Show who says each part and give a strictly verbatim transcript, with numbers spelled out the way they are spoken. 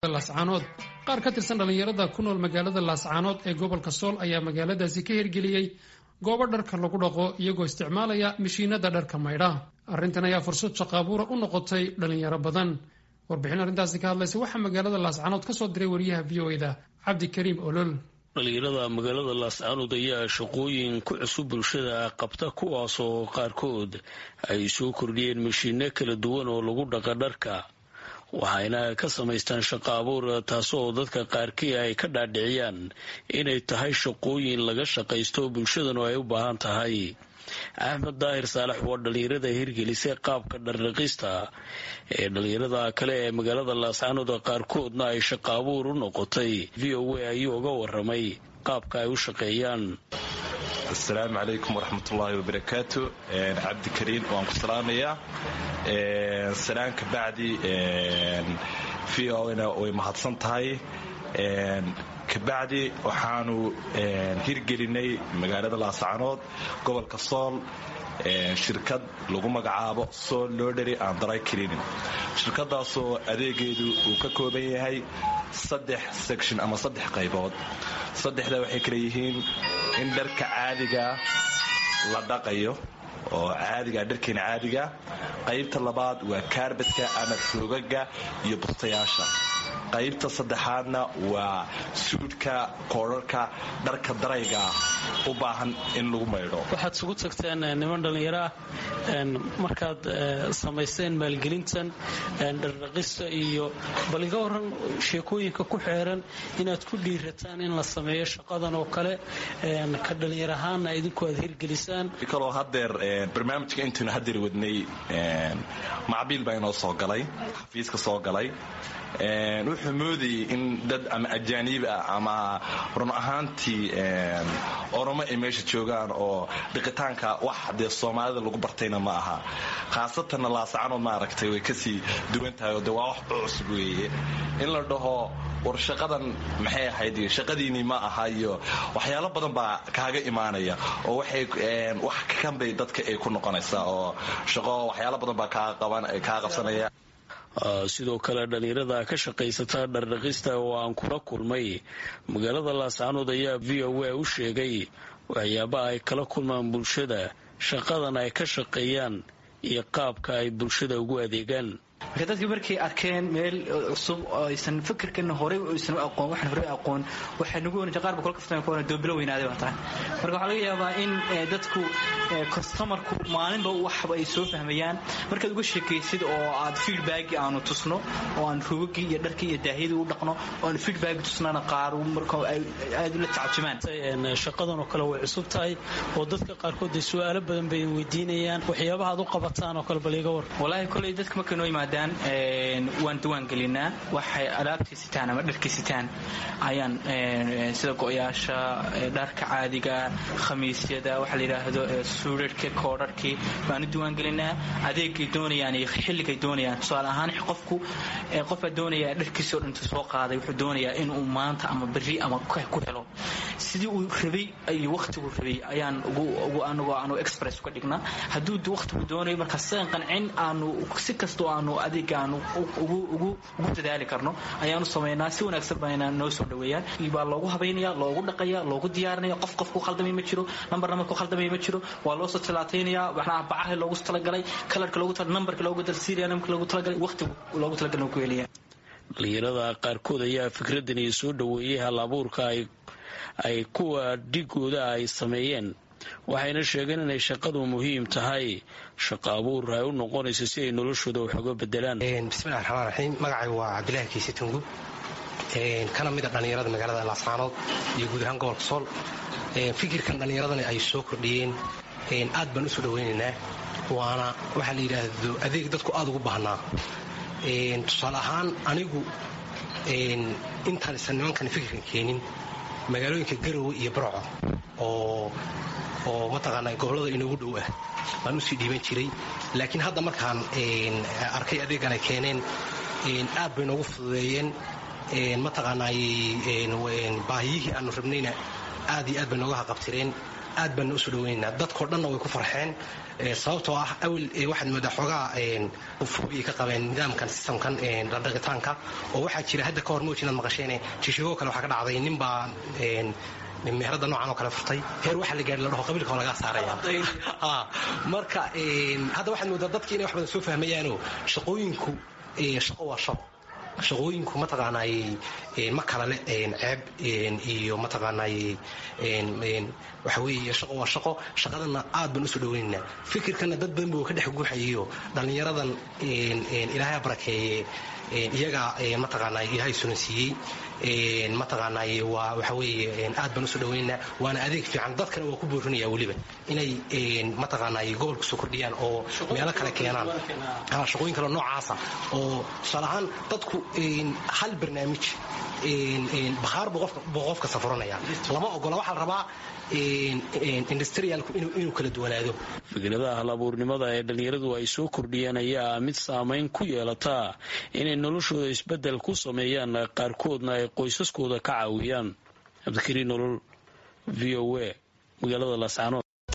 Speaker 1: laascaanood qaar ka tirsan dhalinyarada ku nool magaalada laascaanood ee gobolka sool ayaa magaaladaasi ka hirgeliyey goobo dharka lagu dhaqo iyagoo isticmaalaya mishiinada dharka maydha arrintan ayaa fursad shaqo abuura u noqotay dhalinyaro badan warbixin arrintaasi ka hadlaysa waxaa magaalada laascaanood ka soo diray wariyaha v o eda cabdikariim olol.
Speaker 2: dhalinyarada magaalada laascaanood ayaa shaqooyin ku cusub bulshada qabta kuwaasoo qaarkood ay soo kordhiyeen mishiino kala duwan oo lagu dhaqa dharka waxayna ka samaystaan shaqo abuur taasoo dadka qaarkii ay ka dhaadhiciyaan inay tahay shaqooyin laga shaqaysto bulshadanu ay u baahan tahay. axmed daahir saalax waa dhalinyarada hirgelisay qaabka dhardhaqista ee dhalinyarada kale ee magaalada laascaanood qaarkoodna ay shaqo abuur u noqotay. v o a ayuu uga waramay qaabka ay u shaqeeyaan.
Speaker 3: asalaamu calaykum waraxmatullaahi wabarakaatu. cabdikariin waan ku salaamayaa. salaan ka bacdi v o na way mahadsan tahay. kabacdi waxaanu hirgelinay magaalada laascaanood gobolka sool shirkad lagu magacaabo sool loodheri and dry cleaning. shirkadaasoo adeegeedu uu ka kooban yahay saddex section ama saddex qaybood. saddexda waxay kala yihiin in dharka caadiga la dhaqayo oo caadiga dharkeena caadiga. qaybta labaad waa kaarbadka ama roogaga iyo bustayaasha. qaybta saddexaadna waa suudhka koodharka dharka darayga u baahan in lagu maydho.
Speaker 2: waxaad isugu tagteen niman dhallinyaro ah markaad samaysteen maalgelintan dhardhaqista iyo bal iga waran sheekooyinka ku xeeran inaad ku dhiirataan in la sameeyo shaqadan oo kale ka dhallinyar ahaana idinku aad hirgelisaan.
Speaker 3: kaloo hadeer barnaamijka intaynu hadeer wadnay macbiil baa inoo soo galay xafiiska soo galay. wuxuu moodayay in dad ama ajaaniib ah ama run ahaantii oromo ay meesha joogaan oo dhiqitaanka wax dee soomaalida lagu bartayna ma aha. khaasatanna laascaanood maaragtay way kasii duwan tahay oo de waa wax cusub weeye in la dhaho war shaqadan maxay ahayd shaqadiinii ma aha iyo waxyaalo badan baa kaaga imaanaya oo waxay wax kanbay dadka ay ku noqonaysaa oo shaqo waxyaalo badan baa kaa qabsanaya.
Speaker 2: sidoo kale dhalinyarada ka shaqaysata dhardhaqista oo aan kula kulmay magaalada laascaanood ayaa v o a u sheegay waxyaabaha ay kala kulmaan bulshada shaqadan ay ka shaqeeyaan iyo qaabka ay bulshada ugu adeegaan.
Speaker 4: marka dadkii markay arkeen meel cusub oo aysan fikirkan horey aysan u aqoon waxaan horey aqoon waxay nagu wanaajin qaar ba kala kaftaan ku doobilo weynaaday waa tahay. marka waxa laga yaabaa in dadku customerku maalinba wax ay soo fahmayaan markaad uga sheekaysid oo aad feedback aanu tusno oo aan ruugii iyo dharkii iyo daahiyada u dhaqno oo aan feedback tusnana qaar marka ay aad la tacabjumaan.
Speaker 2: shaqadan oo kale way cusub tahay oo dadka qaarkood ay su'aalo badan bay weydiinayaan waxyaabaha aad u qabataan oo kale bal iga war.
Speaker 4: wallahi kulay dadka markay noo yimaadaan waan diwaan gelinaa waxay alaabtii sitaan ama dharkii sitaan ayaan sida go'yaasha dharka caadiga khamiisyada waxa la yiraahdo suudhka koodharkii baan diwaan gelinaa adeegay doonayaan iyo xilligay doonayaan. tusaale ahaan qofku qof baa doonaya dharkiisa oo dhanta soo qaaday wuxuu doonayaa inuu maanta ama berri ama ku helo sidii uu rabay iyo waqtigu rabay ayaan ugu anagu aanu express ka dhignaa. hadduu waqtigu doonayo marka saan qancin aanu si kasto aanu adeegaan ugu ugu ugu dadaali karno ayaanu sameeynaa. si wanaagsan bayna noo soo dhaweeyaan baa loogu habeynaya loogu dhaqaya loogu diyaarinaya qof qof ku khaldamay ma jiro number number ku khaldamay ma jiro waa loo soo talaateynaya waxna bacaha loogu talagalay kalarka loogu talagalay numberka loogu dalsiiriya numberka loogu talagalay waqtigu loogu talagalay ku yeelaya.
Speaker 2: dhalinyarada qaarkood ayaa fikradan iyo soo dhaweeyay hal abuurka ay ay kuwa dhigooda ay sameeyeen waxayna sheegeen inay shaqadu muhiim tahay shaqo abuur ay u noqonayso si ay noloshooda wax uga bedelaan.
Speaker 5: bismillahi raxmaani raxiim. magacay waa cabdilaahi kiise tungub kana mid a dhallinyarada magaalada laascaanood iyo guud ahaan gobolka sool. fikirkan dhallinyaradani ay soo kordhiyeen aad baan usoo dhaweynaynaa waana waxaa la yidhaahdo adeeg dadku aad ugu baahnaa. tusaale ahaan anigu intaan isan nimankan fikirkan keenin magaalooyinka garowe iyo barco oo oo mataqaanaa gobolada inoogu dhow ah baan usii dhiiban jiray. laakiin hadda markaan arkay adeegan ay keeneen aad bay noogu fududeeyeen mataqaanaa baahiyihii aanu rabnayna aad iyo aad bay nooga haqabtireen aad baan usoo dhaweynaynaa dadkao dhanna way ku farxeen sababtoo ah awel waxaad moodaa xoogaa fobiya ka qabeen nidaamkan systemkan dhaqitaanka oo waxaa jira hadda ka hor mooji inaad maqasheen jishigoo kale waxaa ka dhacday nin baa meherada noocan oo kale furtay heer waxa la gaari la dhaho qabiilka oo laga saaraya marka hadda waxaad moodaa dadkii inay wax badan soo fahmayaanoo shaqooyinku shaqo waa shaqo shaqooyinku mataqaanay ma kala le ceeb iyo mataqaanay waxa weeye shaqo waa shaqo shaqadana aad baan usoo dhaweynaynaa fikirkana dad badan buu ka dhex guuxayiyo dhallinyaradan ilaahay barakeeye iyaga mataqaanay ilaahay sunansiiyey mataqaanay waa waxa weeye aad baan usoo dhaweynaynaa waana adeeg fiican dadkana waa ku boorinaya weliba inay mataqaanay gobolka soo kordhiyaan oo meelo kale keenaan shaqooyin kale noocaasa oo tusaale ahaan dadku hal barnaamij bakhaar buu qofka safuranaya lama ogola waxaa la rabaa industrialku inuu kala duwanaado.
Speaker 2: fikradaha hal-abuurnimada ee dhallinyaradu ay soo kordhiyeen ayaa mid saamayn ku yeelataa inay noloshooda isbeddel ku sameeyaan qaarkoodna ay qoysaskooda ka caawiyaan. cabdikariin nolol v o a magaalada laascaanood.